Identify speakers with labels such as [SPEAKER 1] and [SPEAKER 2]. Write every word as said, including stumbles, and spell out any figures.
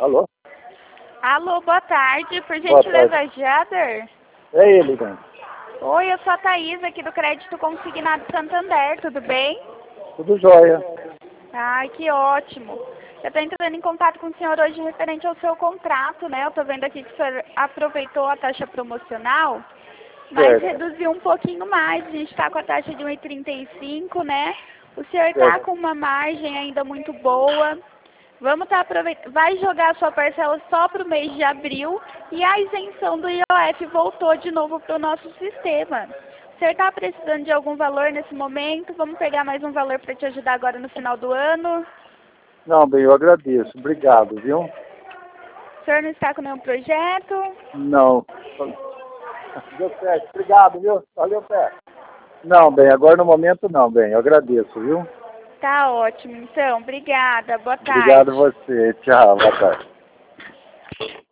[SPEAKER 1] Alô?
[SPEAKER 2] Alô, boa tarde. Por
[SPEAKER 1] Boa
[SPEAKER 2] gentileza, Jader?
[SPEAKER 1] É ele, então.
[SPEAKER 2] Oi, eu sou a Thaís, aqui do Crédito Consignado Santander, tudo bem?
[SPEAKER 1] Tudo jóia.
[SPEAKER 2] Ai, que ótimo. Eu estou entrando em contato com o senhor hoje referente ao seu contrato, né? Eu estou vendo aqui que o senhor aproveitou a taxa promocional, mas
[SPEAKER 1] Certo.
[SPEAKER 2] reduziu um pouquinho mais. A gente está com a taxa de um e trinta e cinco, né? O senhor está
[SPEAKER 1] Certo.
[SPEAKER 2] com uma margem ainda muito boa. Vamos estar aproveitando. Vai jogar a sua parcela só para o mês de abril e a isenção do I O F voltou de novo para o nosso sistema. O senhor está precisando de algum valor nesse momento? Vamos pegar mais um valor para te ajudar agora no final do ano?
[SPEAKER 1] Não, bem, eu agradeço. Obrigado, viu?
[SPEAKER 2] O senhor não está com nenhum projeto?
[SPEAKER 1] Não. Deu certo. Obrigado, viu? Valeu, Pé. Não, bem, agora no momento não, bem. Eu agradeço, viu?
[SPEAKER 2] Tá ótimo, então. Obrigada. Boa tarde.
[SPEAKER 1] Obrigado a você. Tchau, boa tarde.